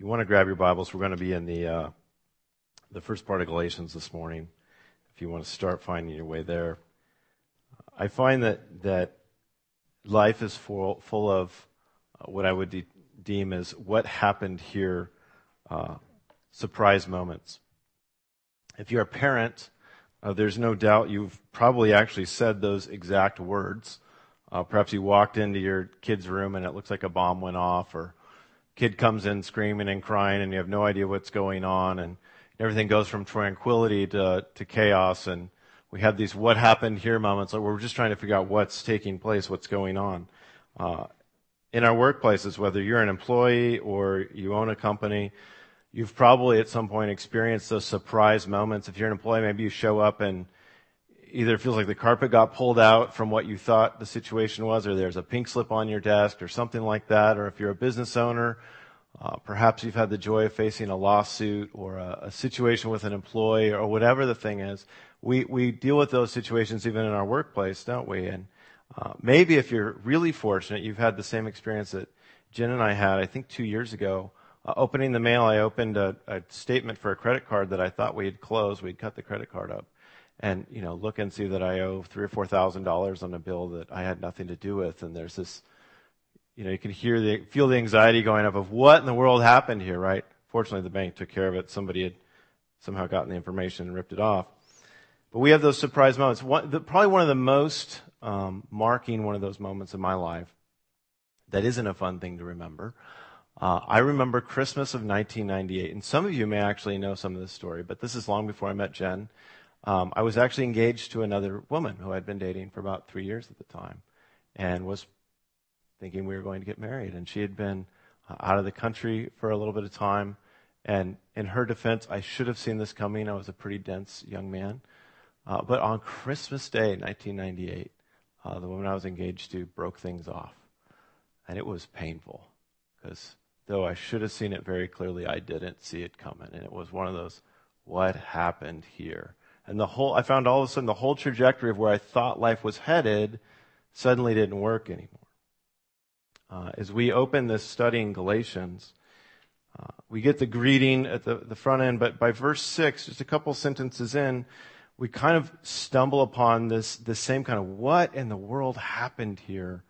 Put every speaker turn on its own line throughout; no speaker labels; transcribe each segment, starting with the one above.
you want to grab your Bibles, we're going to be in the first part of Galatians this morning. If you want to start finding your way there, I find that life is full of what I would deem as what happened here, surprise moments. If you're a parent, there's no doubt you've probably actually said those exact words. Perhaps you walked into your kid's room and it looks like a bomb went off, or kid comes in screaming and crying and you have no idea what's going on, and everything goes from tranquility to chaos, and we have these what happened here moments where we're just trying to figure out what's taking place, what's going on. In our workplaces, whether you're an employee or you own a company, you've probably at some point experienced those surprise moments. If you're an employee, maybe you show up and either it feels like the carpet got pulled out from what you thought the situation was, or there's a pink slip on your desk or something like that. Or if you're a business owner, perhaps you've had the joy of facing a lawsuit or a situation with an employee or whatever the thing is. We deal with those situations even in our workplace, don't we? And maybe if you're really fortunate, you've had the same experience that Jen and I had, I think 2 years ago. Opening the mail, I opened a statement for a credit card that I thought we had closed. We'd cut the credit card up. And, look and see that I owe $3,000 or $4,000 on a bill that I had nothing to do with. And there's this, you can feel the anxiety going up of what in the world happened here, right? Fortunately, the bank took care of it. Somebody had somehow gotten the information and ripped it off. But we have those surprise moments. Probably one of the most marking one of those moments in my life that isn't a fun thing to remember. I remember Christmas of 1998. And some of you may actually know some of this story, but this is long before I met Jen. I was actually engaged to another woman who I'd been dating for about 3 years at the time, and was thinking we were going to get married. And she had been out of the country for a little bit of time. And in her defense, I should have seen this coming. I was a pretty dense young man. But on Christmas Day, 1998, the woman I was engaged to broke things off. And it was painful, because though I should have seen it very clearly, I didn't see it coming. And it was one of those, what happened here? And I found all of a sudden the whole trajectory of where I thought life was headed suddenly didn't work anymore. As we open this study in Galatians, we get the greeting at the front end, but by verse 6, just a couple sentences in, we kind of stumble upon this same kind of what in the world happened here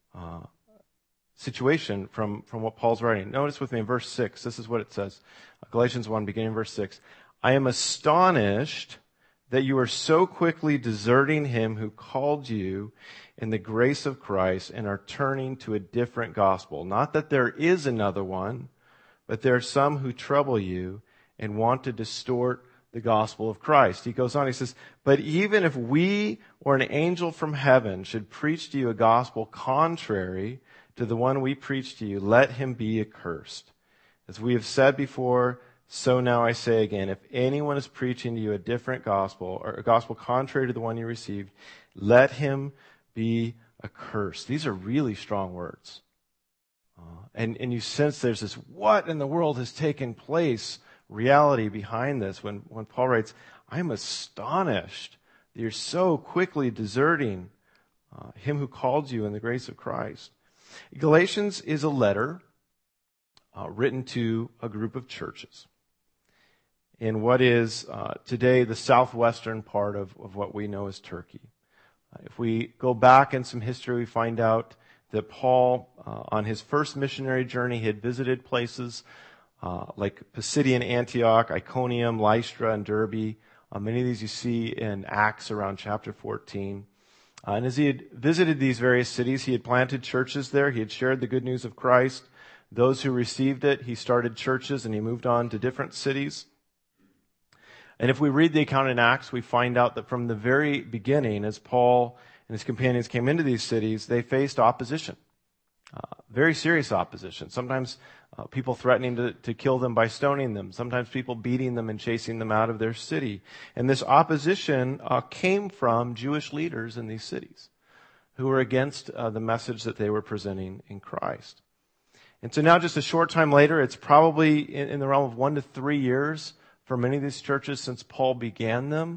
situation from what Paul's writing. Notice with me in verse 6, this is what it says. Galatians 1, beginning verse 6. I am astonished that you are so quickly deserting him who called you in the grace of Christ and are turning to a different gospel. Not that there is another one, but there are some who trouble you and want to distort the gospel of Christ. He goes on, he says, but even if we or an angel from heaven should preach to you a gospel contrary to the one we preach to you, let him be accursed. As we have said before, so now I say again, if anyone is preaching to you a different gospel, or a gospel contrary to the one you received, let him be accursed. These are really strong words. And you sense there's this what in the world has taken place reality behind this when Paul writes, I'm astonished that you're so quickly deserting him who called you in the grace of Christ. Galatians is a letter written to a group of churches in what is today the southwestern part of what we know as Turkey. If we go back in some history, we find out that Paul, on his first missionary journey, he had visited places like Pisidian Antioch, Iconium, Lystra, and Derbe. Many of these you see in Acts around chapter 14. And as he had visited these various cities, he had planted churches there. He had shared the good news of Christ. Those who received it, he started churches and he moved on to different cities. And if we read the account in Acts, we find out that from the very beginning, as Paul and his companions came into these cities, they faced opposition. Very serious opposition. Sometimes people threatening to kill them by stoning them. Sometimes people beating them and chasing them out of their city. And this opposition came from Jewish leaders in these cities who were against the message that they were presenting in Christ. And so now just a short time later, it's probably in the realm of 1 to 3 years for many of these churches since Paul began them.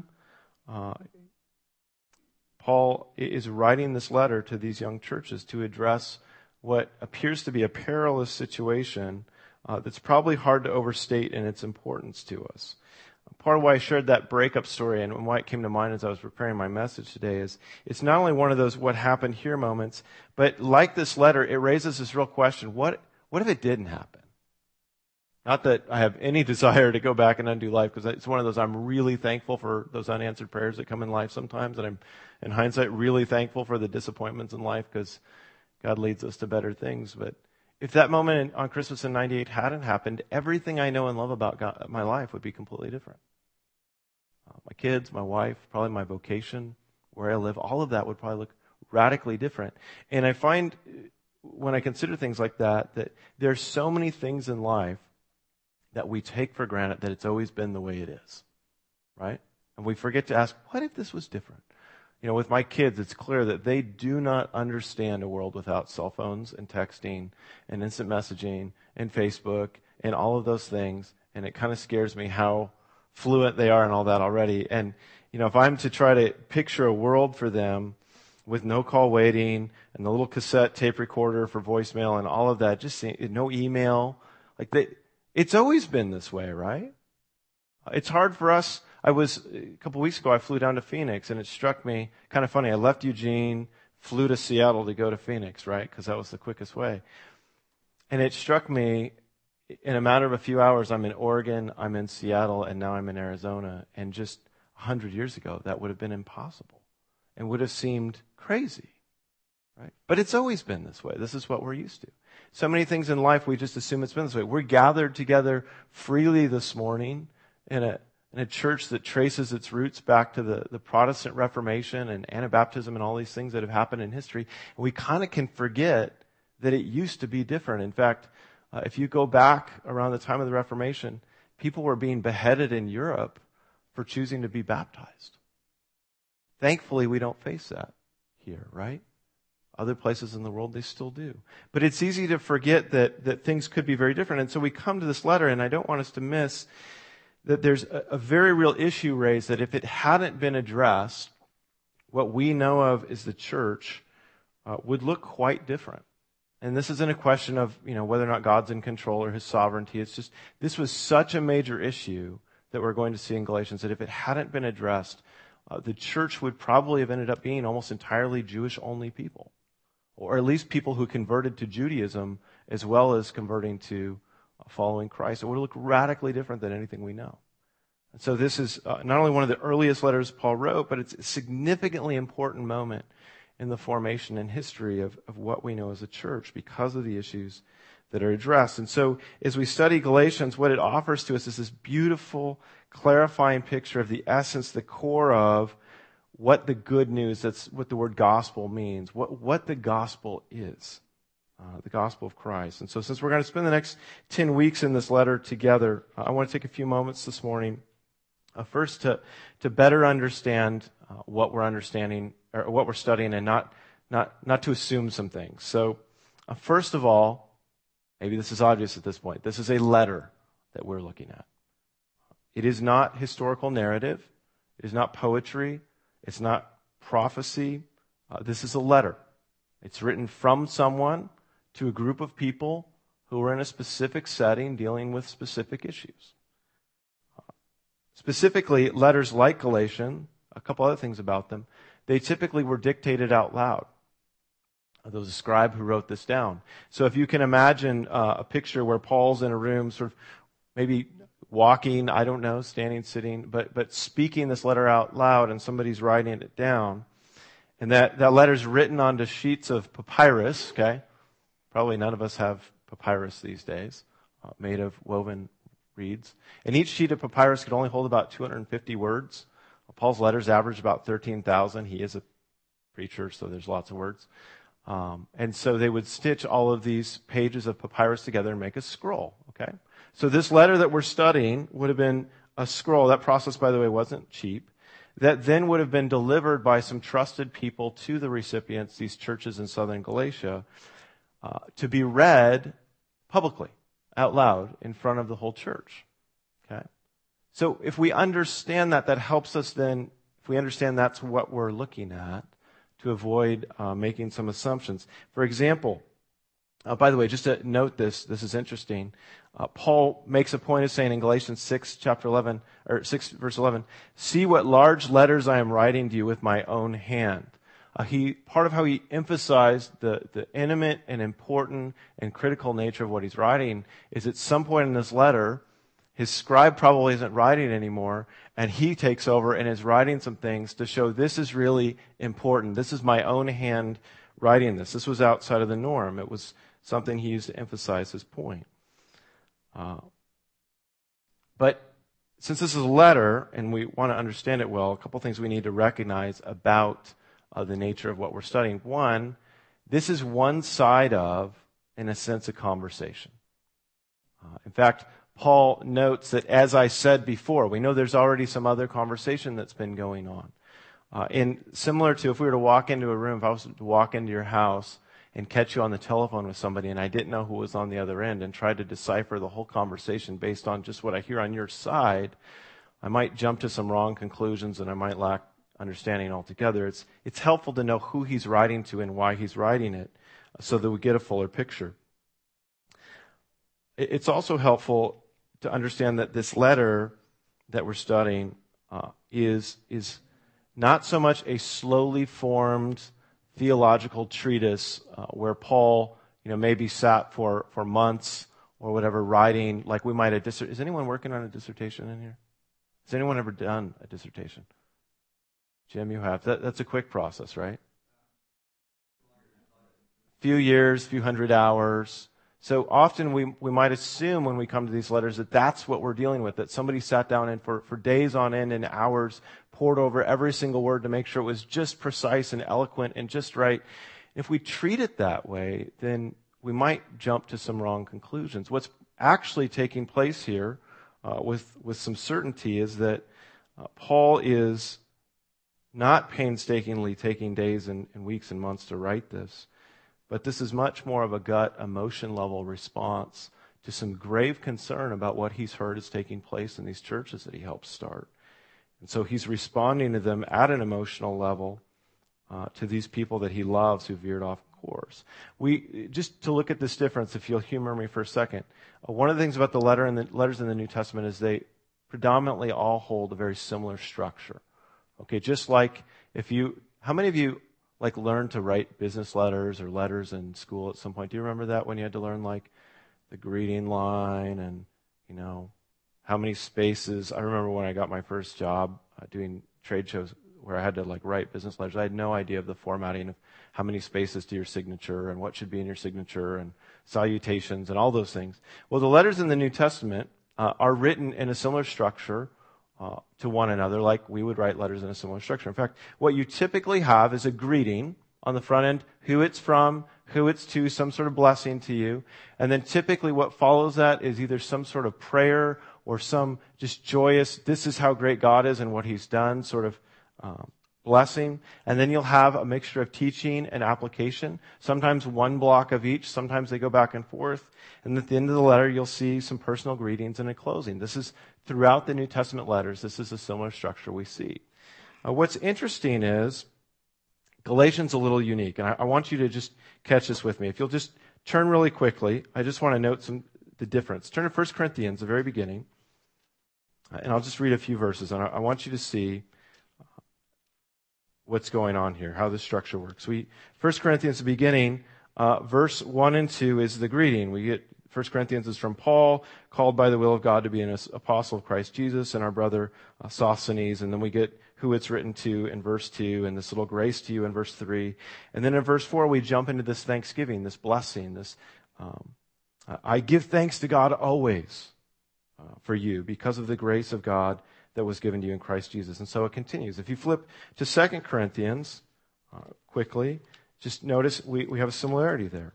Paul is writing this letter to these young churches to address what appears to be a perilous situation that's probably hard to overstate in its importance to us. Part of why I shared that breakup story and why it came to mind as I was preparing my message today is it's not only one of those what happened here moments, but like this letter, it raises this real question: what if it didn't happen? Not that I have any desire to go back and undo life, because it's one of those, I'm really thankful for those unanswered prayers that come in life sometimes, and I'm, in hindsight, really thankful for the disappointments in life, because God leads us to better things. But if that moment on Christmas in 98 hadn't happened, everything I know and love about God, my life would be completely different. My kids, my wife, probably my vocation, where I live, all of that would probably look radically different. And I find, when I consider things like that there's so many things in life that we take for granted that it's always been the way it is, right? And we forget to ask, what if this was different? You know, with my kids, it's clear that they do not understand a world without cell phones and texting and instant messaging and Facebook and all of those things. And it kind of scares me how fluent they are in all that already. And, you know, if I'm to try to picture a world for them with no call waiting and the little cassette tape recorder for voicemail and all of that, just no email, it's always been this way, right? It's hard for us. A couple weeks ago, I flew down to Phoenix, and it struck me, kind of funny, I left Eugene, flew to Seattle to go to Phoenix, right? Because that was the quickest way. And it struck me, in a matter of a few hours, I'm in Oregon, I'm in Seattle, and now I'm in Arizona. And just 100 years ago, that would have been impossible and would have seemed crazy, right? But it's always been this way. This is what we're used to. So many things in life, we just assume it's been this way. We're gathered together freely this morning in a church that traces its roots back to the Protestant Reformation and Anabaptism and all these things that have happened in history. And we kind of can forget that it used to be different. In fact, if you go back around the time of the Reformation, people were being beheaded in Europe for choosing to be baptized. Thankfully, we don't face that here, right? Other places in the world, they still do. But it's easy to forget that things could be very different. And so we come to this letter, and I don't want us to miss that there's a very real issue raised that if it hadn't been addressed, what we know of as the church would look quite different. And this isn't a question of, whether or not God's in control or his sovereignty. It's just, this was such a major issue that we're going to see in Galatians that if it hadn't been addressed, the church would probably have ended up being almost entirely Jewish-only people. Or at least people who converted to Judaism as well as converting to following Christ. It would look radically different than anything we know. And so this is not only one of the earliest letters Paul wrote, but it's a significantly important moment in the formation and history of what we know as a church because of the issues that are addressed. And so as we study Galatians, what it offers to us is this beautiful, clarifying picture of the essence, the core of what the good news, that's what the word gospel means, what the gospel is, the gospel of Christ. And so since we're going to spend the next 10 weeks in this letter together, I want to take a few moments this morning, first to better understand what we're understanding, or what we're studying, and not to assume some things. So first of all, maybe this is obvious at this point, this is a letter that we're looking at. It is not historical narrative. It is not poetry. It's not prophecy. This is a letter. It's written from someone to a group of people who are in a specific setting dealing with specific issues. Specifically, letters like Galatians, a couple other things about them, they typically were dictated out loud. There was a scribe who wrote this down. So if you can imagine a picture where Paul's in a room, sort of maybe walking, I don't know, standing, sitting, but speaking this letter out loud, and somebody's writing it down. And that letter's written onto sheets of papyrus, okay? Probably none of us have papyrus these days, made of woven reeds. And each sheet of papyrus could only hold about 250 words. Paul's letters average about 13,000. He is a preacher, so there's lots of words. And so they would stitch all of these pages of papyrus together and make a scroll, okay? So this letter that we're studying would have been a scroll. That process, by the way, wasn't cheap. That then would have been delivered by some trusted people to the recipients, these churches in southern Galatia, to be read publicly, out loud, in front of the whole church. Okay? So if we understand that helps us then, if we understand that's what we're looking at, to avoid making some assumptions. For example, By the way, just to note this is interesting. Paul makes a point of saying in Galatians 6, chapter 11, or 6, verse 11, "See what large letters I am writing to you with my own hand." Part of how he emphasized the intimate and important and critical nature of what he's writing is at some point in this letter, his scribe probably isn't writing anymore, and he takes over and is writing some things to show this is really important. This is my own hand writing this. This was outside of the norm. It was something he used to emphasize his point. But since this is a letter, and we want to understand it well, a couple things we need to recognize about the nature of what we're studying. One, this is one side of, in a sense, a conversation. In fact, Paul notes that, as I said before, we know there's already some other conversation that's been going on. Similar to if we were to walk into a room, if I was to walk into your house and catch you on the telephone with somebody and I didn't know who was on the other end and tried to decipher the whole conversation based on just what I hear on your side, I might jump to some wrong conclusions and I might lack understanding altogether. It's helpful to know who he's writing to and why he's writing it so that we get a fuller picture. It's also helpful to understand that this letter that we're studying is not so much a slowly formed theological treatise where Paul, maybe sat for months or whatever writing, like we might have. Is anyone working on a dissertation in here? Has anyone ever done a dissertation? Jim, you have. That's a quick process, right? Few years, few hundred hours. So often we might assume when we come to these letters that that's what we're dealing with, that somebody sat down and for days on end and hours pored over every single word to make sure it was just precise and eloquent and just right. If we treat it that way, then we might jump to some wrong conclusions. What's actually taking place here with some certainty is that Paul is not painstakingly taking days and weeks and months to write this. But this is much more of a gut, emotion level response to some grave concern about what he's heard is taking place in these churches that he helped start. And so he's responding to them at an emotional level to these people that he loves who veered off course. Just to look at this difference, if you'll humor me for a second, one of the things about the letters in the New Testament is they predominantly all hold a very similar structure. Okay, just like how many of you learn to write business letters or letters in school at some point? Do you remember that when you had to learn the greeting line and, how many spaces? I remember when I got my first job doing trade shows where I had to write business letters. I had no idea of the formatting of how many spaces to your signature and what should be in your signature and salutations and all those things. Well, the letters in the New Testament are written in a similar structure to one another, like we would write letters in a similar structure. In fact, what you typically have is a greeting on the front end, who it's from, who it's to, some sort of blessing to you. And then typically what follows that is either some sort of prayer or some just joyous, this is how great God is and what he's done, sort of blessing. And then you'll have a mixture of teaching and application, sometimes one block of each, sometimes they go back and forth. And at the end of the letter, you'll see some personal greetings and a closing. This is throughout the New Testament letters. This is a similar structure we see. What's interesting is Galatians a little unique, and I want you to just catch this with me. If you'll just turn really quickly, I just want to note the difference. Turn to 1 Corinthians, the very beginning, and I'll just read a few verses, and I want you to see what's going on here, how this structure works. 1 Corinthians, the beginning, verse 1 and 2 is the greeting. We get 1 Corinthians is from Paul, called by the will of God to be an apostle of Christ Jesus, and our brother Sosthenes. And then we get who it's written to in verse 2, and this little grace to you in verse 3. And then in verse 4, we jump into this thanksgiving, this blessing, this I give thanks to God always for you because of the grace of God that was given to you in Christ Jesus. And so it continues. If you flip to 2 Corinthians quickly, just notice we have a similarity there.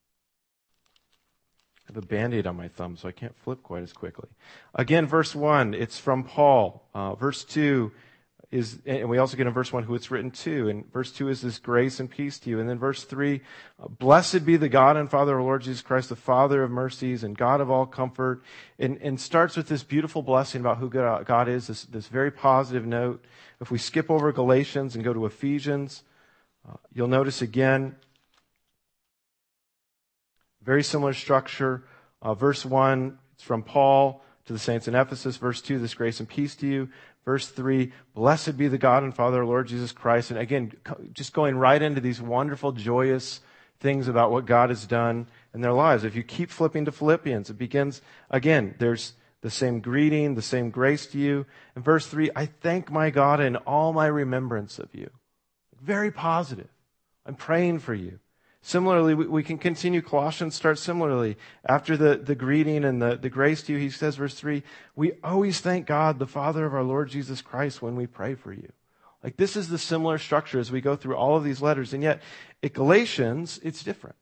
I have a Band-Aid on my thumb, so I can't flip quite as quickly. Again, verse 1, it's from Paul. Verse 2 is, and we also get in verse 1 who it's written to. And verse 2 is this grace and peace to you. And then verse 3, blessed be the God and Father of our Lord Jesus Christ, the Father of mercies and God of all comfort. And starts with this beautiful blessing about who God is, this very positive note. If we skip over Galatians and go to Ephesians, you'll notice again, Very similar structure. Verse 1, it's from Paul to the saints in Ephesus. Verse 2, this grace and peace to you. Verse 3, blessed be the God and Father, our Lord Jesus Christ. And again, just going right into these wonderful, joyous things about what God has done in their lives. If you keep flipping to Philippians, it begins, again, there's the same greeting, the same grace to you. In verse 3, I thank my God in all my remembrance of you. Very positive. I'm praying for you. Similarly, we can continue. Colossians starts similarly. After the greeting and the grace to you, he says, verse 3, we always thank God, the Father of our Lord Jesus Christ, when we pray for you. Like, this is the similar structure as we go through all of these letters. And yet, at Galatians, it's different.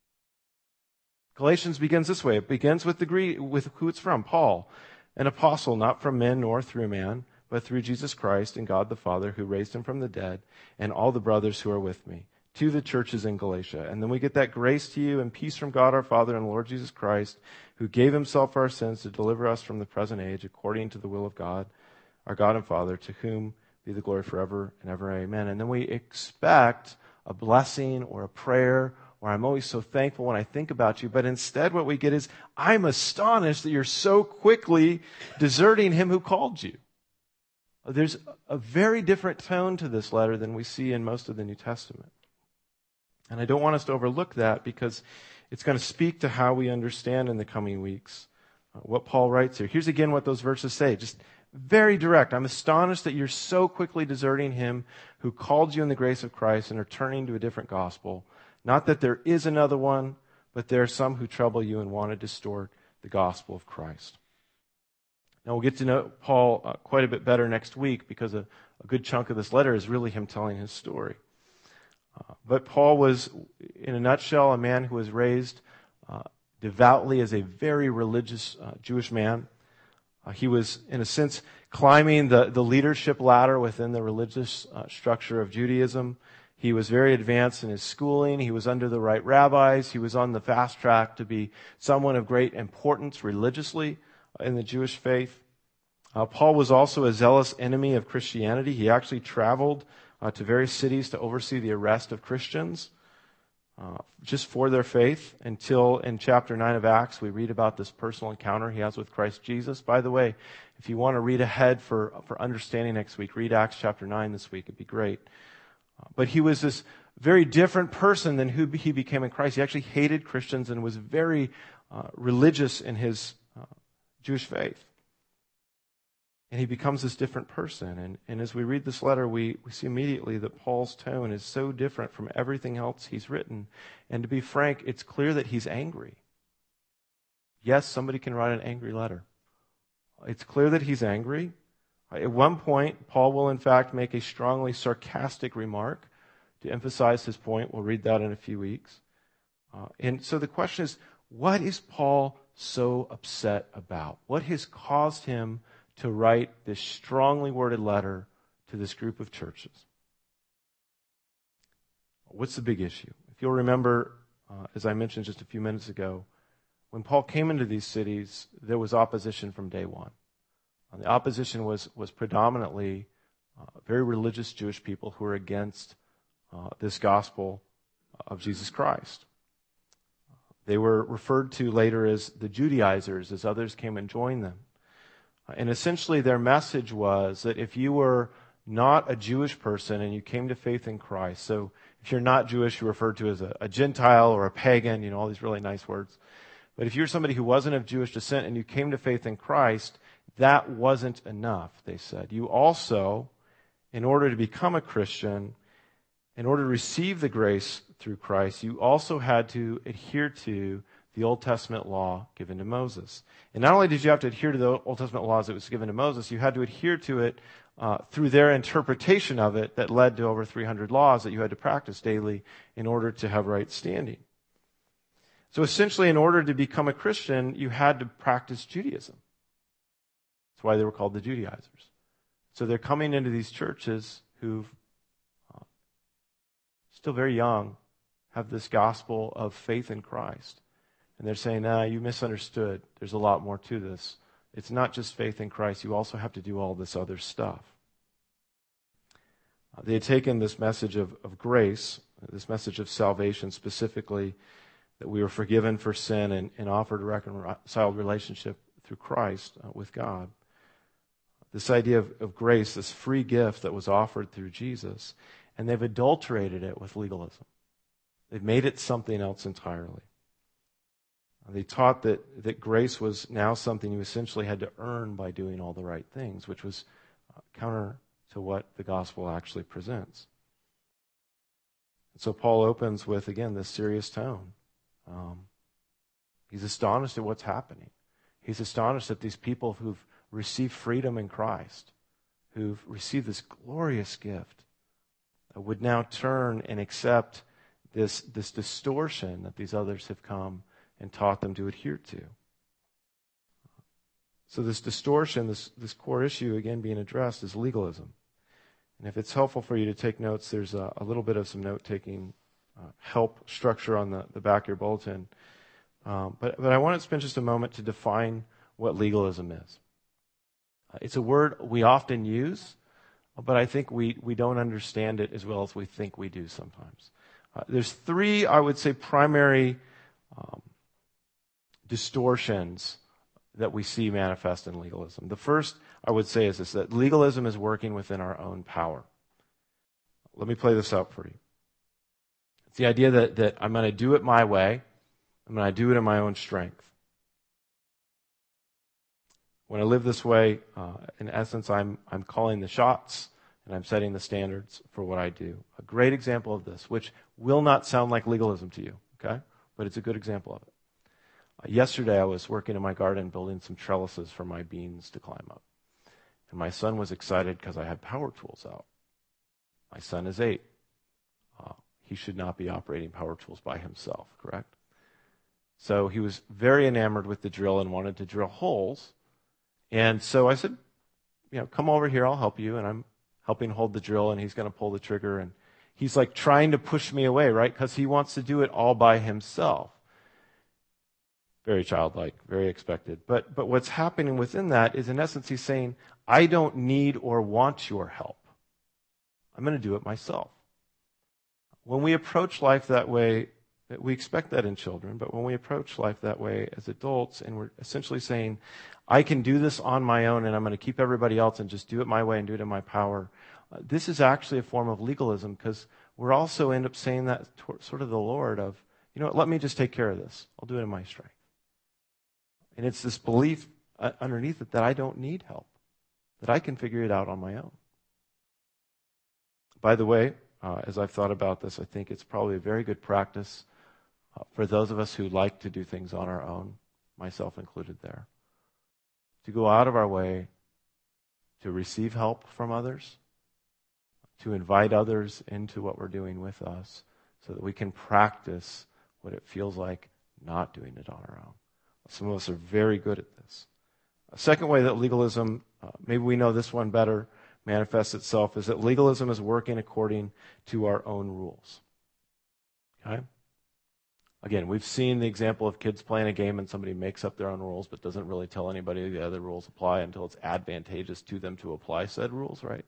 Galatians begins this way. It begins with with who it's from, Paul, an apostle, not from men nor through man, but through Jesus Christ and God the Father, who raised him from the dead, and all the brothers who are with me, to the churches in Galatia. And then we get that grace to you and peace from God our Father and Lord Jesus Christ, who gave himself for our sins to deliver us from the present age, according to the will of God, our God and Father, to whom be the glory forever and ever. Amen. And then we expect a blessing or a prayer, or I'm always so thankful when I think about you. But instead what we get is, I'm astonished that you're so quickly deserting him who called you. There's a very different tone to this letter than we see in most of the New Testament. And I don't want us to overlook that, because it's going to speak to how we understand in the coming weeks what Paul writes here. Here's again what those verses say. Just very direct. I'm astonished that you're so quickly deserting him who called you in the grace of Christ and are turning to a different gospel. Not that there is another one, but there are some who trouble you and want to distort the gospel of Christ. Now we'll get to know Paul quite a bit better next week, because a good chunk of this letter is really him telling his story. But Paul was, in a nutshell, a man who was raised devoutly as a very religious Jewish man. He was, in a sense, climbing the leadership ladder within the religious structure of Judaism. He was very advanced in his schooling. He was under the right rabbis. He was on the fast track to be someone of great importance religiously in the Jewish faith. Paul was also a zealous enemy of Christianity. He actually traveled to various cities to oversee the arrest of Christians just for their faith, until in chapter 9 of Acts we read about this personal encounter he has with Christ Jesus. By the way, if you want to read ahead for understanding next week, read Acts chapter 9 this week. It'd be great. But he was this very different person than who he became in Christ. He actually hated Christians and was very religious in his Jewish faith. And he becomes this different person. And as we read this letter, we see immediately that Paul's tone is so different from everything else he's written. And to be frank, it's clear that he's angry. Yes, somebody can write an angry letter. It's clear that he's angry. At one point, Paul will in fact make a strongly sarcastic remark to emphasize his point. We'll read that in a few weeks. And so the question is, what is Paul so upset about? What has caused him to write this strongly worded letter to this group of churches? What's the big issue? If you'll remember, as I mentioned just a few minutes ago, when Paul came into these cities, there was opposition from day one. The opposition was predominantly very religious Jewish people who were against this gospel of Jesus Christ. They were referred to later as the Judaizers, as others came and joined them. And essentially their message was that if you were not a Jewish person and you came to faith in Christ, so if you're not Jewish, you're referred to as a Gentile or a pagan, all these really nice words. But if you're somebody who wasn't of Jewish descent and you came to faith in Christ, that wasn't enough, they said. You also, in order to become a Christian, in order to receive the grace through Christ, you also had to adhere to the Old Testament law given to Moses. And not only did you have to adhere to the Old Testament laws that was given to Moses, you had to adhere to it through their interpretation of it that led to over 300 laws that you had to practice daily in order to have right standing. So essentially, in order to become a Christian, you had to practice Judaism. That's why they were called the Judaizers. So they're coming into these churches who've still very young, have this gospel of faith in Christ. And they're saying, you misunderstood. There's a lot more to this. It's not just faith in Christ. You also have to do all this other stuff. They had taken this message of grace, this message of salvation specifically, that we were forgiven for sin and offered a reconciled relationship through Christ with God. This idea of grace, this free gift that was offered through Jesus, and they've adulterated it with legalism. They've made it something else entirely. They taught that grace was now something you essentially had to earn by doing all the right things, which was counter to what the gospel actually presents. And so Paul opens with, again, this serious tone. He's astonished at what's happening. He's astonished that these people who've received freedom in Christ, who've received this glorious gift, would now turn and accept this distortion that these others have come and taught them to adhere to. So this distortion, this core issue, again, being addressed is legalism. And if it's helpful for you to take notes, there's a little bit of some note-taking help structure on the back of your bulletin. But I want to spend just a moment to define what legalism is. It's a word we often use, but I think we don't understand it as well as we think we do sometimes. There's three, I would say, primary distortions that we see manifest in legalism. The first, I would say, is this, that legalism is working within our own power. Let me play this out for you. It's the idea that I'm going to do it my way. I'm going to do it in my own strength. When I live this way, in essence, I'm calling the shots and I'm setting the standards for what I do. A great example of this, which will not sound like legalism to you, okay? But it's a good example of it. Yesterday, I was working in my garden building some trellises for my beans to climb up. And my son was excited because I had power tools out. My son is 8. He should not be operating power tools by himself, correct? So he was very enamored with the drill and wanted to drill holes. And so I said, come over here, I'll help you. And I'm helping hold the drill, and he's going to pull the trigger. And he's like trying to push me away, right? Because he wants to do it all by himself. Very childlike, very expected. But what's happening within that is, in essence, he's saying, I don't need or want your help. I'm going to do it myself. When we approach life that way, we expect that in children, but when we approach life that way as adults, and we're essentially saying, I can do this on my own, and I'm going to keep everybody else and just do it my way and do it in my power, this is actually a form of legalism, because we're also end up saying that sort of the Lord of, let me just take care of this. I'll do it in my strength. And it's this belief underneath it that I don't need help, that I can figure it out on my own. By the way, as I've thought about this, I think it's probably a very good practice for those of us who like to do things on our own, myself included there, to go out of our way to receive help from others, to invite others into what we're doing with us, so that we can practice what it feels like not doing it on our own. Some of us are very good at this. A second way that legalism, maybe we know this one better, manifests itself is that legalism is working according to our own rules. Okay? Again, we've seen the example of kids playing a game and somebody makes up their own rules but doesn't really tell anybody the other rules apply until it's advantageous to them to apply said rules, right?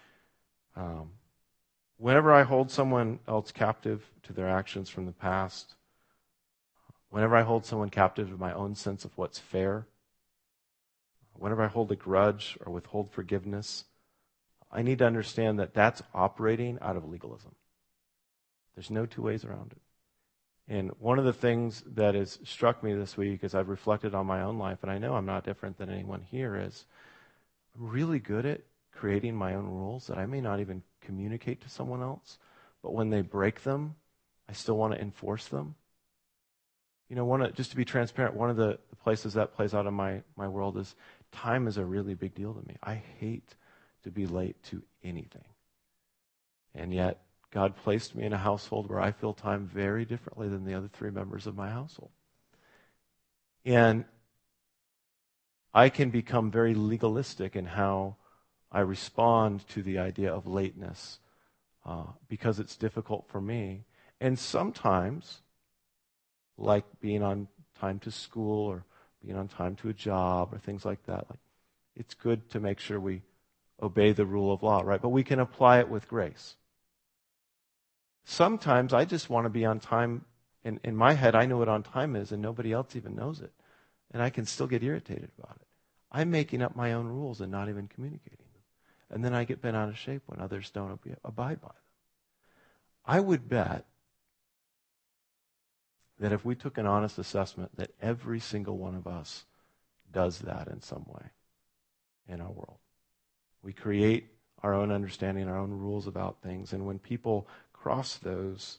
Whenever I hold someone else captive to their actions from the past, whenever I hold someone captive to my own sense of what's fair, whenever I hold a grudge or withhold forgiveness, I need to understand that that's operating out of legalism. There's no two ways around it. And one of the things that has struck me this week as I've reflected on my own life, and I know I'm not different than anyone here, is I'm really good at creating my own rules that I may not even communicate to someone else, but when they break them, I still want to enforce them. Just to be transparent, one of the places that plays out in my world is time is a really big deal to me. I hate to be late to anything. And yet, God placed me in a household where I feel time very differently than the other 3 members of my household. And I can become very legalistic in how I respond to the idea of lateness because it's difficult for me. And sometimes, like being on time to school or being on time to a job or things like that, it's good to make sure we obey the rule of law, right? But we can apply it with grace. Sometimes I just want to be on time And in my head, I know what on time is, and nobody else even knows it. And I can still get irritated about it. I'm making up my own rules and not even communicating them. And then I get bent out of shape when others don't abide by them. I would bet that if we took an honest assessment, that every single one of us does that in some way in our world. We create our own understanding, our own rules about things, and when people cross those,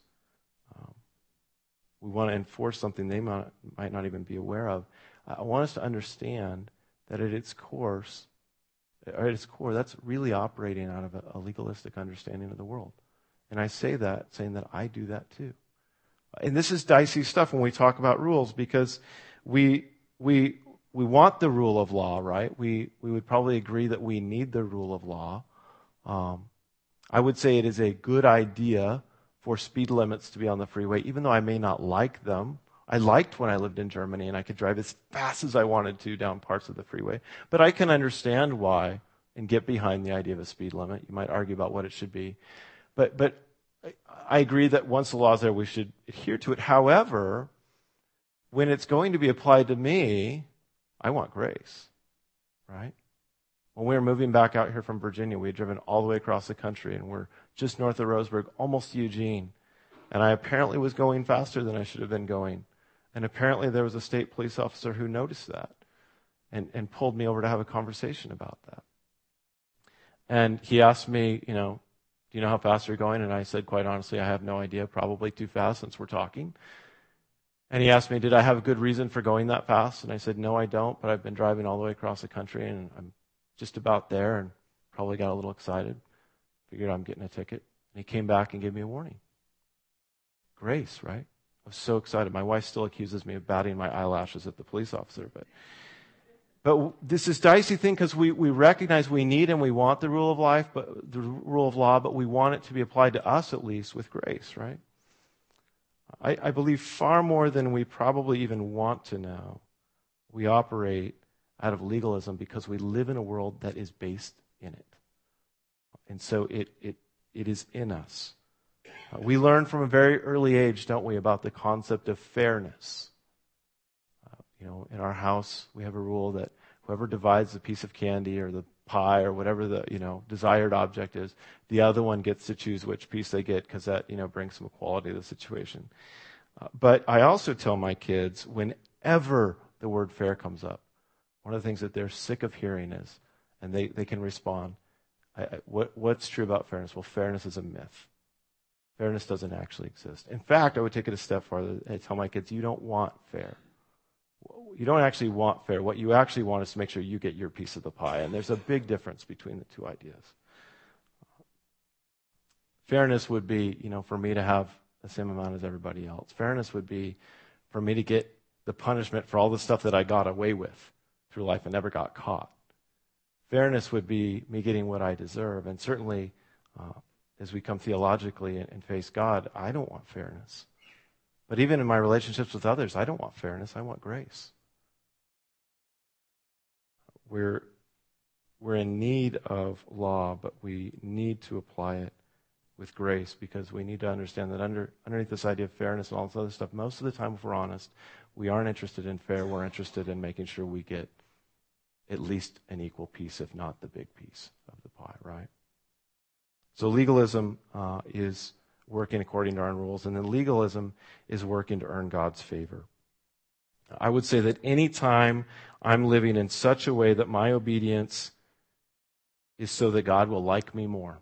we want to enforce something they might not even be aware of. I want us to understand that at its core, that's really operating out of a legalistic understanding of the world. And I say that saying that I do that too. And this is dicey stuff when we talk about rules, because we want the rule of law, right? We would probably agree that we need the rule of law. I would say it is a good idea for speed limits to be on the freeway, even though I may not like them. I liked when I lived in Germany and I could drive as fast as I wanted to down parts of the freeway. But I can understand why and get behind the idea of a speed limit. You might argue about what it should be. But I agree that once the law is there, we should adhere to it. However, when it's going to be applied to me, I want grace, right? When we were moving back out here from Virginia, we had driven all the way across the country, and we're just north of Roseburg, almost to Eugene. And I apparently was going faster than I should have been going. And apparently there was a state police officer who noticed that and pulled me over to have a conversation about that. And he asked me, do you know how fast you're going? And I said, quite honestly, I have no idea, probably too fast since we're talking. And he asked me, did I have a good reason for going that fast? And I said, no, I don't, but I've been driving all the way across the country, and I'm just about there, and probably got a little excited. Figured I'm getting a ticket. And he came back and gave me a warning. Grace, right? I was so excited. My wife still accuses me of batting my eyelashes at the police officer. But this is dicey thing, because we recognize we need and we want the rule of life, but the rule of law, but we want it to be applied to us at least with grace, right? I believe far more than we probably even want to know, we operate out of legalism because we live in a world that is based in it. And so it is in us. We learn from a very early age, don't we, about the concept of fairness. In our house, we have a rule that whoever divides the piece of candy or the pie or whatever the desired object is, the other one gets to choose which piece they get, because that brings some equality to the situation. But I also tell my kids, whenever the word fair comes up, one of the things that they're sick of hearing is, and they can respond, what's true about fairness? Well, fairness is a myth. Fairness doesn't actually exist. In fact, I would take it a step farther. I tell my kids, you don't want fair. You don't actually want fair. What you actually want is to make sure you get your piece of the pie. And there's a big difference between the two ideas. Fairness would be, for me to have the same amount as everybody else. Fairness would be for me to get the punishment for all the stuff that I got away with through life and never got caught. Fairness would be me getting what I deserve. And certainly, as we come theologically and face God, I don't want fairness. But even in my relationships with others, I don't want fairness. I want grace. We're in need of law, but we need to apply it with grace, because we need to understand that underneath this idea of fairness and all this other stuff, most of the time, if we're honest, we aren't interested in fair. We're interested in making sure we get at least an equal piece, if not the big piece of the pie, right? So legalism is working according to our own rules, and then legalism is working to earn God's favor. I would say that any time I'm living in such a way that my obedience is so that God will like me more,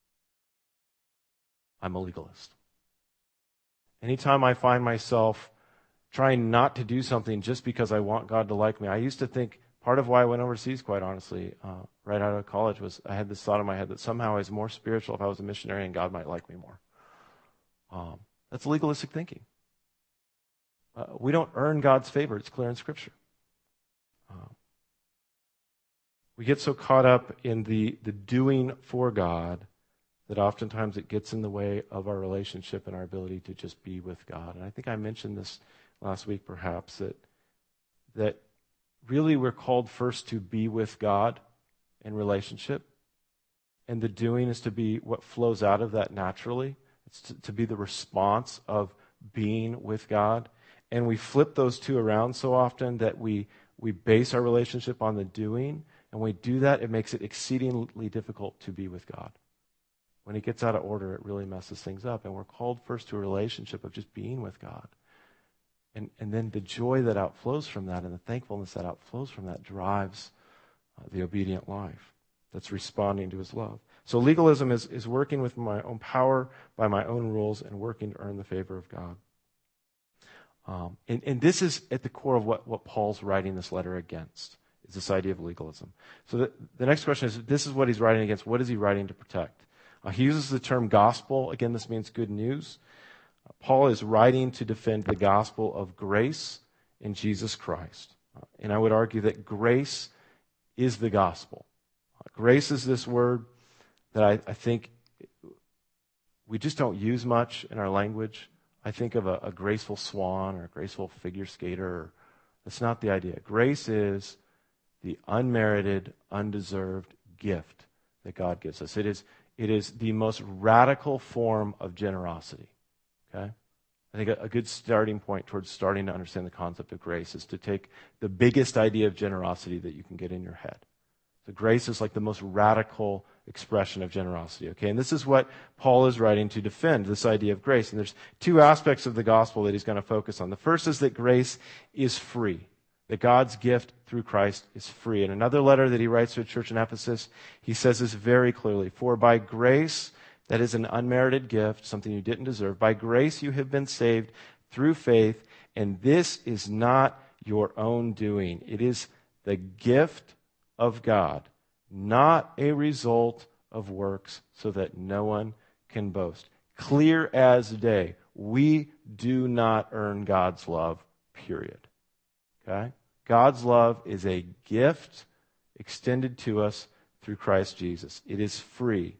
I'm a legalist. Anytime I find myself trying not to do something just because I want God to like me, I used to think part of why I went overseas, quite honestly, right out of college, was I had this thought in my head that somehow I was more spiritual if I was a missionary and God might like me more. That's legalistic thinking. We don't earn God's favor. It's clear in Scripture. We get so caught up in the doing for God that oftentimes it gets in the way of our relationship and our ability to just be with God. And I think I mentioned this last week, perhaps, that really we're called first to be with God in relationship, and the doing is to be what flows out of that naturally. It's to be the response of being with God. And we flip those two around so often that we base our relationship on the doing. And when we do that, it makes it exceedingly difficult to be with God. When it gets out of order, it really messes things up. And we're called first to a relationship of just being with God. And then the joy that outflows from that and the thankfulness that outflows from that drives the obedient life that's responding to his love. So legalism is working with my own power, by my own rules, and working to earn the favor of God. And this is at the core of what Paul's writing this letter against, is this idea of legalism. So the next question is, this is what he's writing against. What is he writing to protect? He uses the term gospel. Again, this means good news. Paul is writing to defend the gospel of grace in Jesus Christ. And I would argue that grace is the gospel. Grace is this word that I think we just don't use much in our language. I think of a graceful swan or a graceful figure skater. That's not the idea. Grace is the unmerited, undeserved gift that God gives us. It is the most radical form of generosity. Okay? I think a good starting point towards starting to understand the concept of grace is to take the biggest idea of generosity that you can get in your head. So grace is like the most radical expression of generosity. Okay, and this is what Paul is writing to defend, this idea of grace. And there's two aspects of the gospel that he's going to focus on. The first is that grace is free, that God's gift through Christ is free. In another letter that he writes to a church in Ephesus, he says this very clearly: for by grace, that is an unmerited gift, something you didn't deserve, by grace you have been saved through faith, and this is not your own doing. It is the gift of God, not a result of works, so that no one can boast. Clear as day. We do not earn God's love, period. Okay? God's love is a gift extended to us through Christ Jesus. It is free.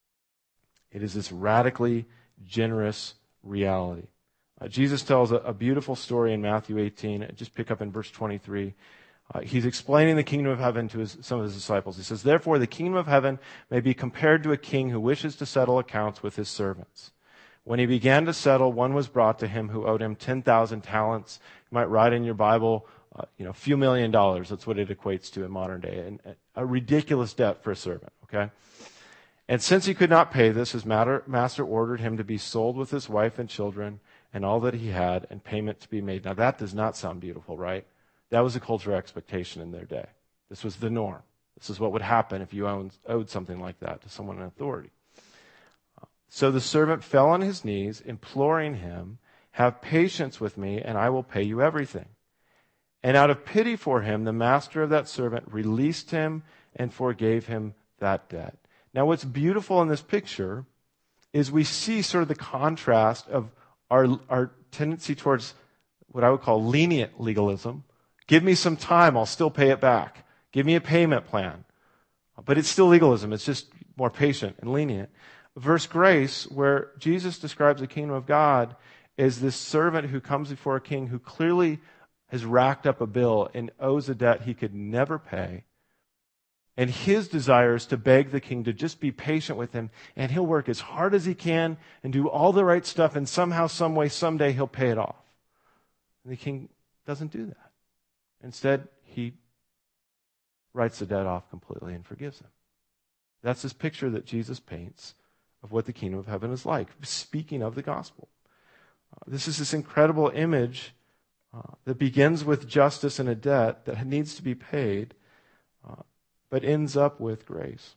It is this radically generous reality. Jesus tells a beautiful story in Matthew 18. Just pick up in verse 23. He's explaining the kingdom of heaven to some of his disciples. He says, therefore, the kingdom of heaven may be compared to a king who wishes to settle accounts with his servants. When he began to settle, one was brought to him who owed him 10,000 talents. You might write in your Bible, a few $1 million. That's what it equates to in modern day. And a ridiculous debt for a servant, okay? And since he could not pay this, his master ordered him to be sold with his wife and children and all that he had, and payment to be made. Now that does not sound beautiful, right? That was a cultural expectation in their day. This was the norm. This is what would happen if you owed something like that to someone in authority. So the servant fell on his knees, imploring him, have patience with me, and I will pay you everything. And out of pity for him, the master of that servant released him and forgave him that debt. Now, what's beautiful in this picture is we see sort of the contrast of our tendency towards what I would call lenient legalism. Give me some time, I'll still pay it back. Give me a payment plan. But it's still legalism. It's just more patient and lenient. Versus grace, where Jesus describes the kingdom of God as this servant who comes before a king who clearly has racked up a bill and owes a debt he could never pay. And his desire is to beg the king to just be patient with him, and he'll work as hard as he can and do all the right stuff, and somehow, some way, someday he'll pay it off. And the king doesn't do that. Instead, he writes the debt off completely and forgives him. That's this picture that Jesus paints of what the kingdom of heaven is like, speaking of the gospel. This is this incredible image that begins with justice and a debt that needs to be paid, but ends up with grace.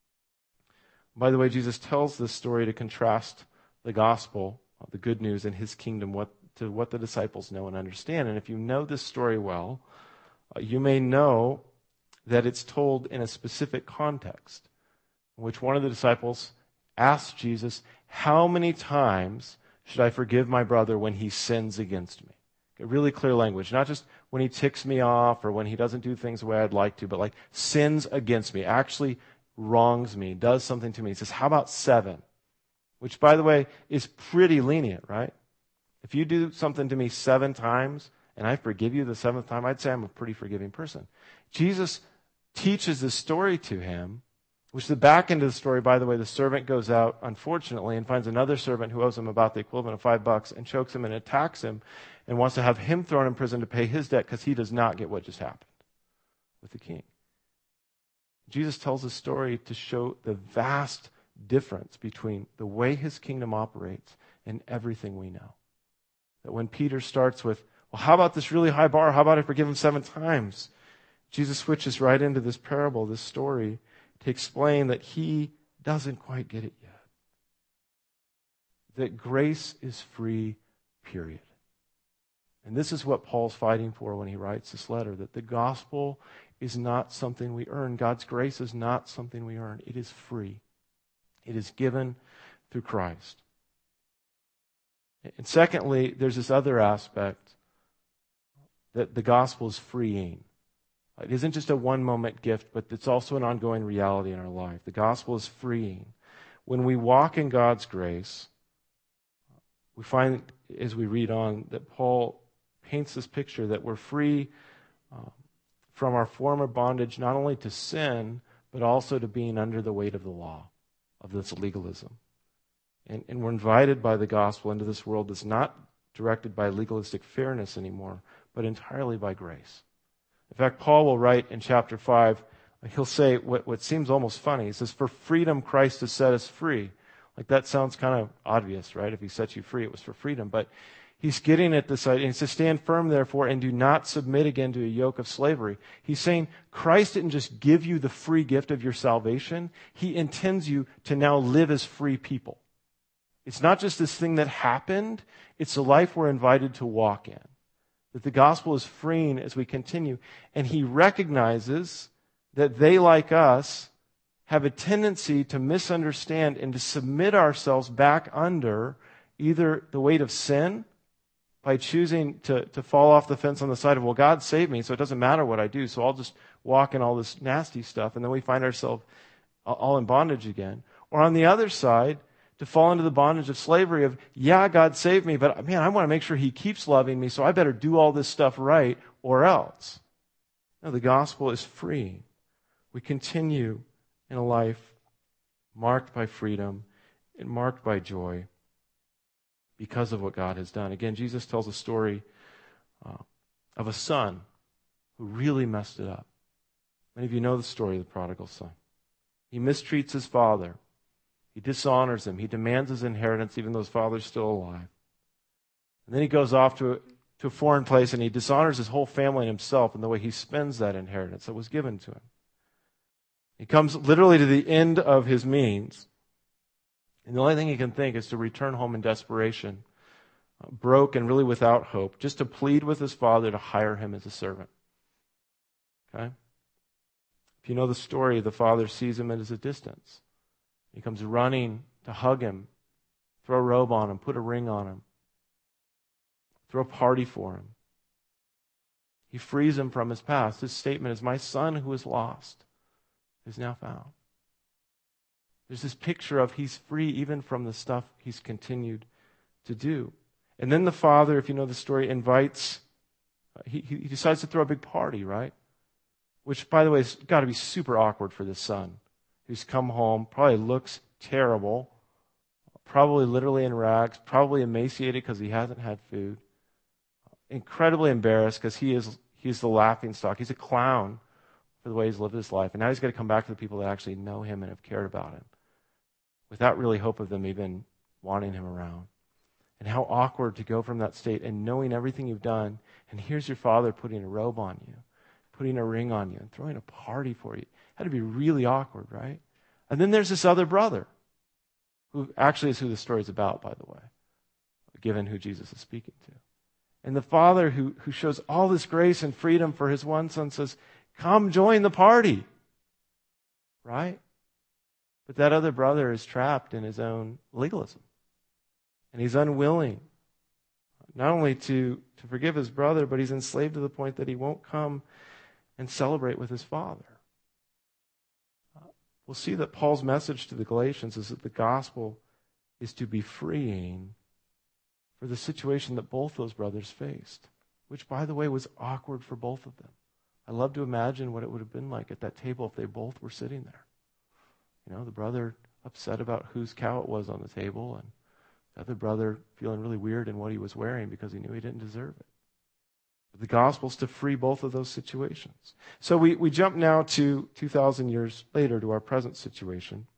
By the way, Jesus tells this story to contrast the gospel, the good news, and his kingdom to what the disciples know and understand. And if you know this story well, you may know that it's told in a specific context, in which one of the disciples asked Jesus, how many times should I forgive my brother when he sins against me? Really clear language, not just when he ticks me off or when he doesn't do things the way I'd like to, but like sins against me, actually wrongs me, does something to me. He says, how about 7? Which, by the way, is pretty lenient, right? If you do something to me 7 times and I forgive you the 7th time, I'd say I'm a pretty forgiving person. Jesus teaches this story to him
Which the back end of the story, by the way, the servant goes out, unfortunately, and finds another servant who owes him about the equivalent of $5 and chokes him and attacks him and wants to have him thrown in prison to pay his debt because he does not get what just happened with the king. Jesus tells this story to show the vast difference between the way his kingdom operates and everything we know. That when Peter starts with, well, how about this really high bar? How about I forgive him 7 times? Jesus switches right into this parable, this story, to explain that he doesn't quite get it yet. That grace is free, period. And this is what Paul's fighting for when he writes this letter, that the gospel is not something we earn. God's grace is not something we earn. It is free. It is given through Christ. And secondly, there's this other aspect that the gospel is freeing. It isn't just a one-moment gift, but it's also an ongoing reality in our life. The gospel is freeing. When we walk in God's grace, we find, as we read on, that Paul paints this picture that we're free from our former bondage, not only to sin, but also to being under the weight of the law, of this legalism. And we're invited by the gospel into this world that's not directed by legalistic fairness anymore, but entirely by grace. In fact, Paul will write in chapter 5, he'll say what seems almost funny. He says, for freedom Christ has set us free. Like that sounds kind of obvious, right? If he set you free, it was for freedom. But he's getting at this idea. He says, stand firm, therefore, and do not submit again to a yoke of slavery. He's saying Christ didn't just give you the free gift of your salvation. He intends you to now live as free people. It's not just this thing that happened. It's the life we're invited to walk in. That the gospel is freeing as we continue. And he recognizes that they, like us, have a tendency to misunderstand and to submit ourselves back under either the weight of sin by choosing to fall off the fence on the side of, well, God saved me, so it doesn't matter what I do, so I'll just walk in all this nasty stuff, and then we find ourselves all in bondage again. Or on the other side, to fall into the bondage of slavery of, yeah, God saved me, but man, I want to make sure he keeps loving me, so I better do all this stuff right or else. No, the gospel is free. We continue in a life marked by freedom and marked by joy because of what God has done. Again, Jesus tells a story of a son who really messed it up. Many of you know the story of the prodigal son. He mistreats his father. He dishonors him. He demands his inheritance even though his father's still alive. And then he goes off to a foreign place and he dishonors his whole family and himself in the way he spends that inheritance that was given to him. He comes literally to the end of his means. And the only thing he can think is to return home in desperation, broke and really without hope, just to plead with his father to hire him as a servant. Okay? If you know the story, the father sees him at a distance. He comes running to hug him, throw a robe on him, put a ring on him, throw a party for him. He frees him from his past. His statement is, my son who is lost is now found. There's this picture of he's free even from the stuff he's continued to do. And then the father, if you know the story, invites, he decides to throw a big party, right? Which, by the way, has got to be super awkward for this son who's come home, probably looks terrible, probably literally in rags, probably emaciated because he hasn't had food, incredibly embarrassed because he's the laughing stock. He's a clown for the way he's lived his life. And now he's got to come back to the people that actually know him and have cared about him without really hope of them even wanting him around. And how awkward to go from that state and knowing everything you've done, and here's your father putting a robe on you, putting a ring on you, and throwing a party for you. It had to be really awkward, right? And then there's this other brother, who actually is who the story's about, by the way, given who Jesus is speaking to. And the father who shows all this grace and freedom for his one son says, come join the party, right? But that other brother is trapped in his own legalism. And he's unwilling not only to forgive his brother, but he's enslaved to the point that he won't come and celebrate with his father. We'll see that Paul's message to the Galatians is that the gospel is to be freeing for the situation that both those brothers faced, which, by the way, was awkward for both of them. I love to imagine what it would have been like at that table if they both were sitting there. The brother upset about whose cow it was on the table, and the other brother feeling really weird in what he was wearing because he knew he didn't deserve it. But the gospel's to free both of those situations. So we jump now to 2,000 years later to our present situation.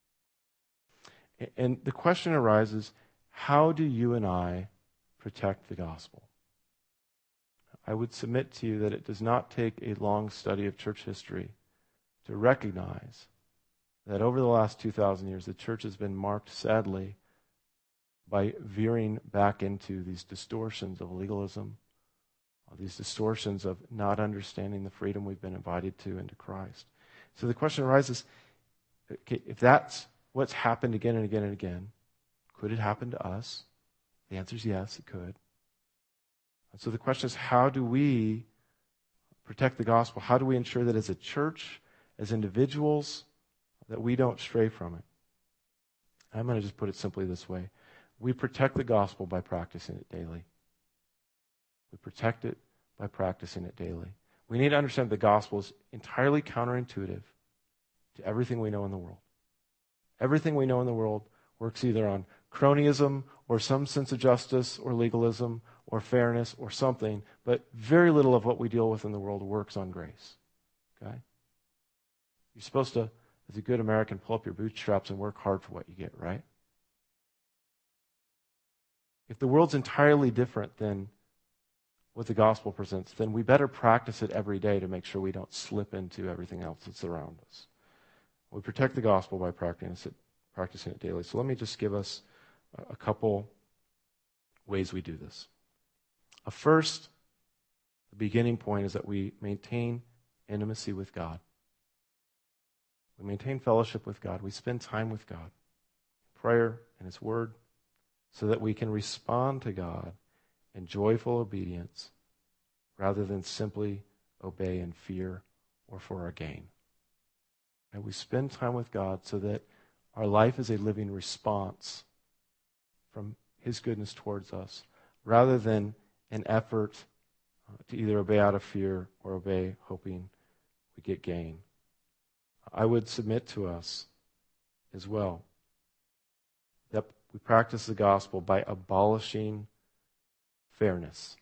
And the question arises, how do you and I protect the gospel? I would submit to you that it does not take a long study of church history to recognize that over the last 2,000 years, the church has been marked, sadly, by veering back into these distortions of legalism, these distortions of not understanding the freedom we've been invited to into Christ. So the question arises, okay, if that's what's happened again and again and again, could it happen to us? The answer is yes, it could. And so the question is, how do we protect the gospel? How do we ensure that as a church, as individuals, that we don't stray from it? I'm going to just put it simply this way. We protect the gospel by practicing it daily. We protect it by practicing it daily. We need to understand the gospel is entirely counterintuitive to everything we know in the world. Everything we know in the world works either on cronyism or some sense of justice or legalism or fairness or something, but very little of what we deal with in the world works on grace. Okay? You're supposed to, as a good American, pull up your bootstraps and work hard for what you get, right? If the world's entirely different than what the gospel presents, then we better practice it every day to make sure we don't slip into everything else that's around us. We protect the gospel by practicing it daily. So let me just give us a couple ways we do this. First, the beginning point is that we maintain intimacy with God. We maintain fellowship with God. We spend time with God, prayer and His Word, so that we can respond to God in joyful obedience rather than simply obey in fear or for our gain. And we spend time with God so that our life is a living response from His goodness towards us rather than an effort to either obey out of fear or obey hoping we get gain. I would submit to us as well that we practice the gospel by abolishing fairness.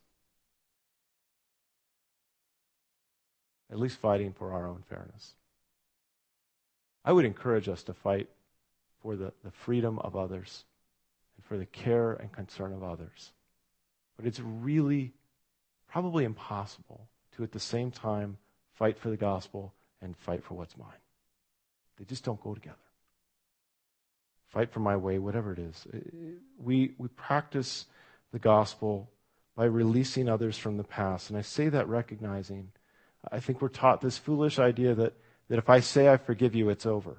At least fighting for our own fairness. I would encourage us to fight for the freedom of others and for the care and concern of others. But it's really probably impossible to at the same time fight for the gospel and fight for what's mine. They just don't go together. Fight for my way, whatever it is. We practice the gospel by releasing others from the past. And I say that recognizing, I think we're taught this foolish idea that if I say I forgive you, it's over.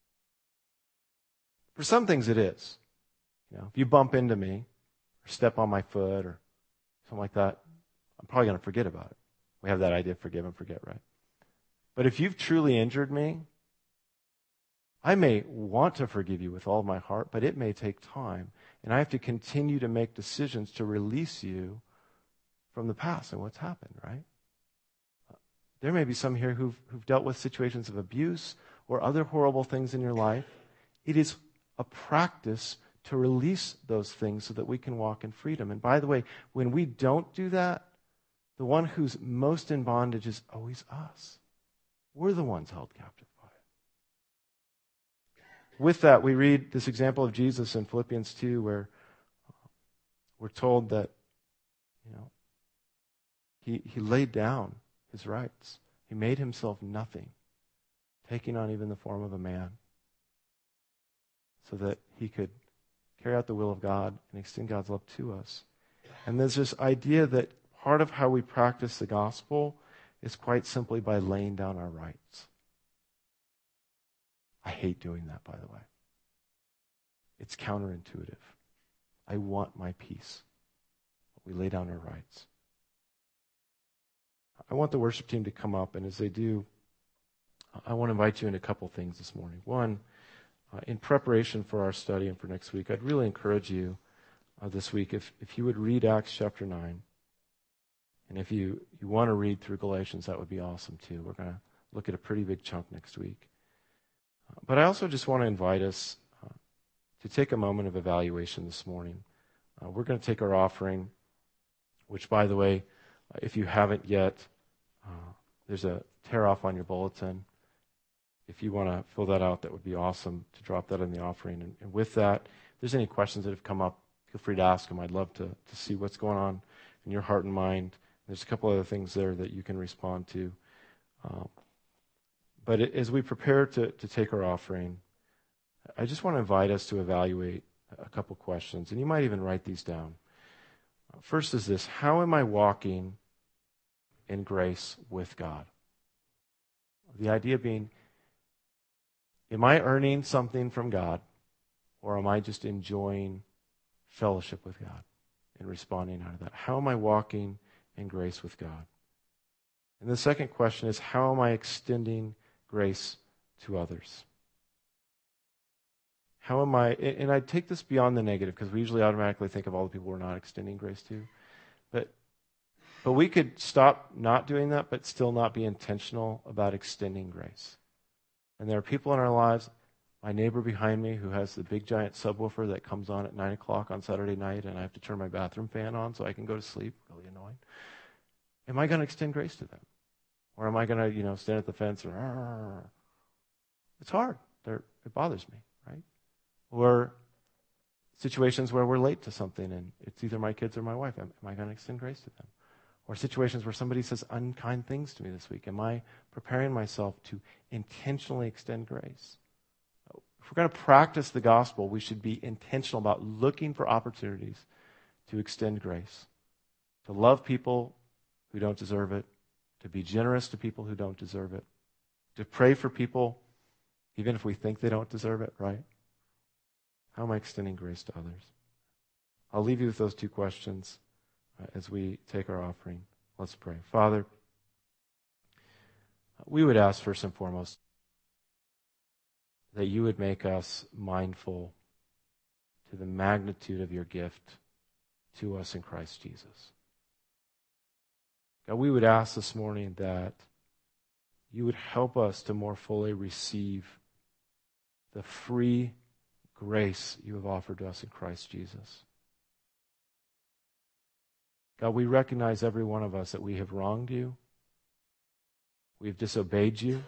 For some things it is. If you bump into me or step on my foot or something like that, I'm probably going to forget about it. We have that idea of forgive and forget, right? But if you've truly injured me, I may want to forgive you with all of my heart, but it may take time. And I have to continue to make decisions to release you from the past and what's happened, right? There may be some here who've dealt with situations of abuse or other horrible things in your life. It is a practice to release those things so that we can walk in freedom. And by the way, when we don't do that, the one who's most in bondage is always us. We're the ones held captive by it. With that, we read this example of Jesus in Philippians 2 where we're told that, he laid down his rights. He made himself nothing, taking on even the form of a man so that he could carry out the will of God and extend God's love to us. And there's this idea that part of how we practice the gospel is quite simply by laying down our rights. I hate doing that, by the way. It's counterintuitive. I want my peace. We lay down our rights. I want the worship team to come up, and as they do, I want to invite you into a couple things this morning. One, in preparation for our study and for next week, I'd really encourage you this week, if you would read Acts chapter 9, and if you want to read through Galatians, that would be awesome too. We're going to look at a pretty big chunk next week. But I also just want to invite us to take a moment of evaluation this morning. We're going to take our offering, which, by the way, if you haven't yet, there's a tear off on your bulletin. If you want to fill that out, that would be awesome to drop that in the offering. And with that, if there's any questions that have come up, feel free to ask them. I'd love to see what's going on in your heart and mind. There's a couple other things there that you can respond to. But as we prepare to take our offering, I just want to invite us to evaluate a couple questions. And you might even write these down. First is this: how am I walking in grace with God? The idea being, am I earning something from God, or am I just enjoying fellowship with God and responding out of that? How am I walking in grace with God? And the second question is, how am I extending grace to others? How am I, and I take this beyond the negative, because we usually automatically think of all the people we're not extending grace to. But we could stop not doing that, but still not be intentional about extending grace. And there are people in our lives, my neighbor behind me who has the big giant subwoofer that comes on at 9 o'clock on Saturday night, and I have to turn my bathroom fan on so I can go to sleep. Really annoying. Am I going to extend grace to them? Or am I going to, stand at the fence and, it's hard. It bothers me, right? Or situations where we're late to something and it's either my kids or my wife. Am I going to extend grace to them? Or situations where somebody says unkind things to me this week. Am I preparing myself to intentionally extend grace? If we're going to practice the gospel, we should be intentional about looking for opportunities to extend grace, to love people who don't deserve it, to be generous to people who don't deserve it, to pray for people even if we think they don't deserve it, right? How am I extending grace to others? I'll leave you with those two questions as we take our offering. Let's pray. Father, we would ask first and foremost that you would make us mindful to the magnitude of your gift to us in Christ Jesus. God, we would ask this morning that you would help us to more fully receive the free grace you have offered to us in Christ Jesus. God, we recognize, every one of us, that we have wronged you. We've disobeyed you.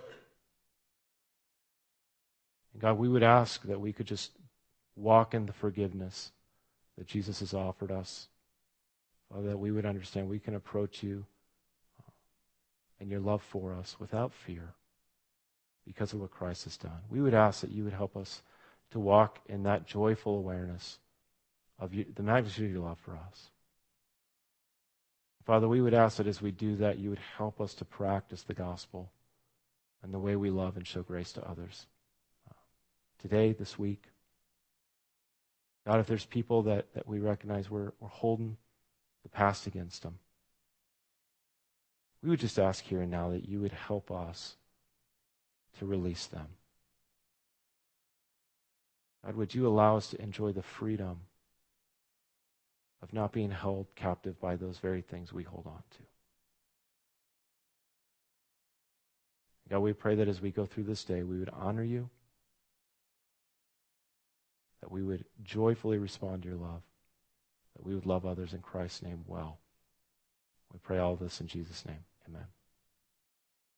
And God, we would ask that we could just walk in the forgiveness that Jesus has offered us. Father, that we would understand we can approach you and your love for us without fear because of what Christ has done. We would ask that you would help us to walk in that joyful awareness of the magnitude of your love for us. Father, we would ask that as we do that, you would help us to practice the gospel and the way we love and show grace to others. Today, this week, God, if there's people that we recognize we're holding the past against them, we would just ask here and now that you would help us to release them. God, would you allow us to enjoy the freedom of not being held captive by those very things we hold on to. God, we pray that as we go through this day, we would honor you, that we would joyfully respond to your love, that we would love others in Christ's name well. We pray all this in Jesus' name. Amen.